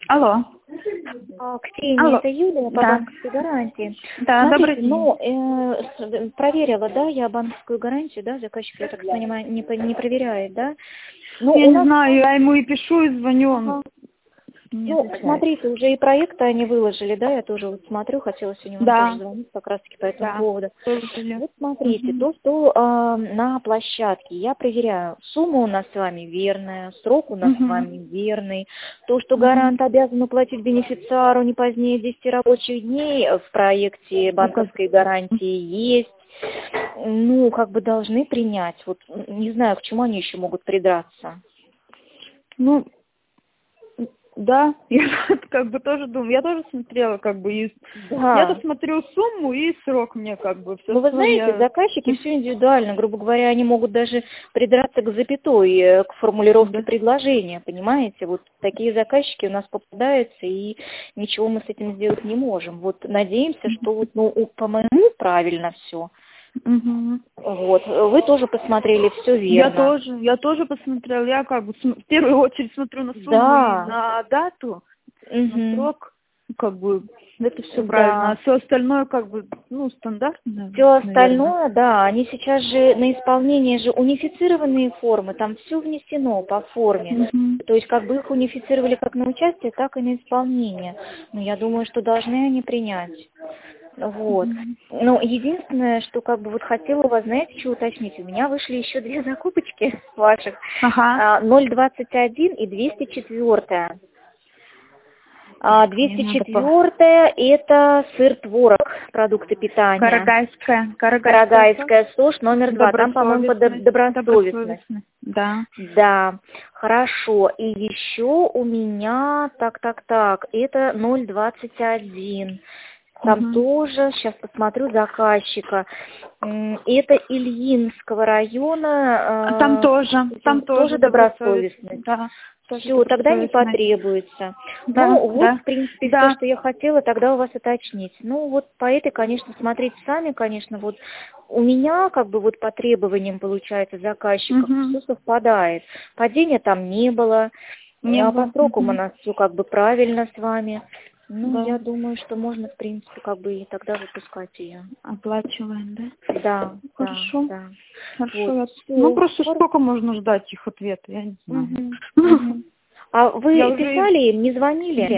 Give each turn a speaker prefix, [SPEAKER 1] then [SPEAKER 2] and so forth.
[SPEAKER 1] Алло.
[SPEAKER 2] Ксения,
[SPEAKER 1] Алло.
[SPEAKER 2] это Юлия по
[SPEAKER 1] Да.
[SPEAKER 2] банковской гарантии.
[SPEAKER 1] Да, добрый
[SPEAKER 2] Смотрите,
[SPEAKER 1] день.
[SPEAKER 2] проверила, да, я банковскую гарантию, да, заказчик, я так понимаю, не проверяет, да? Ну,
[SPEAKER 1] Я
[SPEAKER 2] у
[SPEAKER 1] не
[SPEAKER 2] нас...
[SPEAKER 1] знаю, я ему и пишу, и звоню, он
[SPEAKER 2] Ага.
[SPEAKER 1] не
[SPEAKER 2] Ну,
[SPEAKER 1] отвечает.
[SPEAKER 2] смотрите, уже и проекты они выложили, да, я тоже вот смотрю, хотела сегодня вам тоже
[SPEAKER 1] Да,
[SPEAKER 2] звонить как раз-таки по этому
[SPEAKER 1] да.
[SPEAKER 2] поводу.
[SPEAKER 1] Выложили.
[SPEAKER 2] Вот смотрите,
[SPEAKER 1] Мгм.
[SPEAKER 2] то, что на площадке я проверяю, сумма у нас с вами верная, срок у нас с
[SPEAKER 1] Мгм.
[SPEAKER 2] вами верный, то, что
[SPEAKER 1] Мгм.
[SPEAKER 2] гарант обязан уплатить бенефициару не позднее 10 рабочих дней в проекте
[SPEAKER 1] Ну, как...
[SPEAKER 2] банковской гарантии есть, ну, как бы должны принять, вот не знаю, к чему они еще могут придраться.
[SPEAKER 1] Ну, да, я как бы тоже думаю, я тоже смотрела, как бы, и я-то
[SPEAKER 2] Да.
[SPEAKER 1] смотрю сумму и срок мне, как бы, все
[SPEAKER 2] Ну, вы
[SPEAKER 1] остальное
[SPEAKER 2] знаете,
[SPEAKER 1] я...
[SPEAKER 2] заказчики все индивидуально, грубо говоря, они могут даже придраться к запятой, к формулировке
[SPEAKER 1] Да.
[SPEAKER 2] предложения, понимаете? Вот такие заказчики у нас попадаются, и ничего мы с этим сделать не можем. Вот надеемся, что вот, ну, по-моему, правильно все.
[SPEAKER 1] Мгм.
[SPEAKER 2] Вот, вы тоже посмотрели, все верно.
[SPEAKER 1] Я тоже посмотрела, я как бы в первую очередь смотрю на сумму и
[SPEAKER 2] Да,
[SPEAKER 1] на дату, на
[SPEAKER 2] угу.
[SPEAKER 1] срок, как бы это все правильно,
[SPEAKER 2] Да.
[SPEAKER 1] а все остальное как бы, ну, стандартно,
[SPEAKER 2] Все
[SPEAKER 1] наверное.
[SPEAKER 2] остальное, да, они сейчас же на исполнение же унифицированные формы, там все внесено по форме.
[SPEAKER 1] Мгм.
[SPEAKER 2] То есть как бы их унифицировали как на участие, так и на исполнение. Но я думаю, что должны они принять. Вот.
[SPEAKER 1] Мгм.
[SPEAKER 2] Но единственное, что как бы вот хотела у вас, знаете, что уточнить? У меня вышли еще две закупочки ваших.
[SPEAKER 1] Ага.
[SPEAKER 2] 0,21 и 204.
[SPEAKER 1] Так, мне надо по...
[SPEAKER 2] 204 это сыр-творог, продукты питания.
[SPEAKER 1] Карагайская СОЖ,
[SPEAKER 2] Карагайская СОЖ номер 2. Там, по-моему, добросовестность.
[SPEAKER 1] добросовестность, да.
[SPEAKER 2] Да, хорошо. И еще у меня, так, это 0,21. Там
[SPEAKER 1] Мгм.
[SPEAKER 2] тоже, сейчас посмотрю заказчика. Это Ильинского
[SPEAKER 1] Там
[SPEAKER 2] района,
[SPEAKER 1] тоже
[SPEAKER 2] тоже
[SPEAKER 1] добросовестность,
[SPEAKER 2] добросовестность.
[SPEAKER 1] да, тоже
[SPEAKER 2] Все, тогда не
[SPEAKER 1] добросовестность.
[SPEAKER 2] потребуется.
[SPEAKER 1] Да,
[SPEAKER 2] Ну, вот,
[SPEAKER 1] да,
[SPEAKER 2] в принципе, все,
[SPEAKER 1] да.
[SPEAKER 2] что я хотела тогда у вас уточнить. Ну, вот по этой, конечно, смотрите сами, конечно, вот у меня, как бы, вот по требованиям, получается, заказчиков
[SPEAKER 1] Мгм.
[SPEAKER 2] все совпадает. Падения там не было,
[SPEAKER 1] Не
[SPEAKER 2] по
[SPEAKER 1] было.
[SPEAKER 2] срокам у
[SPEAKER 1] Мгм.
[SPEAKER 2] нас все, как бы, правильно с вами. Ну,
[SPEAKER 1] Да.
[SPEAKER 2] я думаю, что можно, в принципе, как бы, и тогда выпускать ее.
[SPEAKER 1] Оплачиваем, да?
[SPEAKER 2] Да, да,
[SPEAKER 1] Хорошо.
[SPEAKER 2] да.
[SPEAKER 1] Хорошо.
[SPEAKER 2] Вот,
[SPEAKER 1] Ну,
[SPEAKER 2] все.
[SPEAKER 1] просто сколько можно ждать их ответа, я не знаю.
[SPEAKER 2] Угу, угу. А
[SPEAKER 1] Я
[SPEAKER 2] вы
[SPEAKER 1] уже
[SPEAKER 2] писали им, не звонили?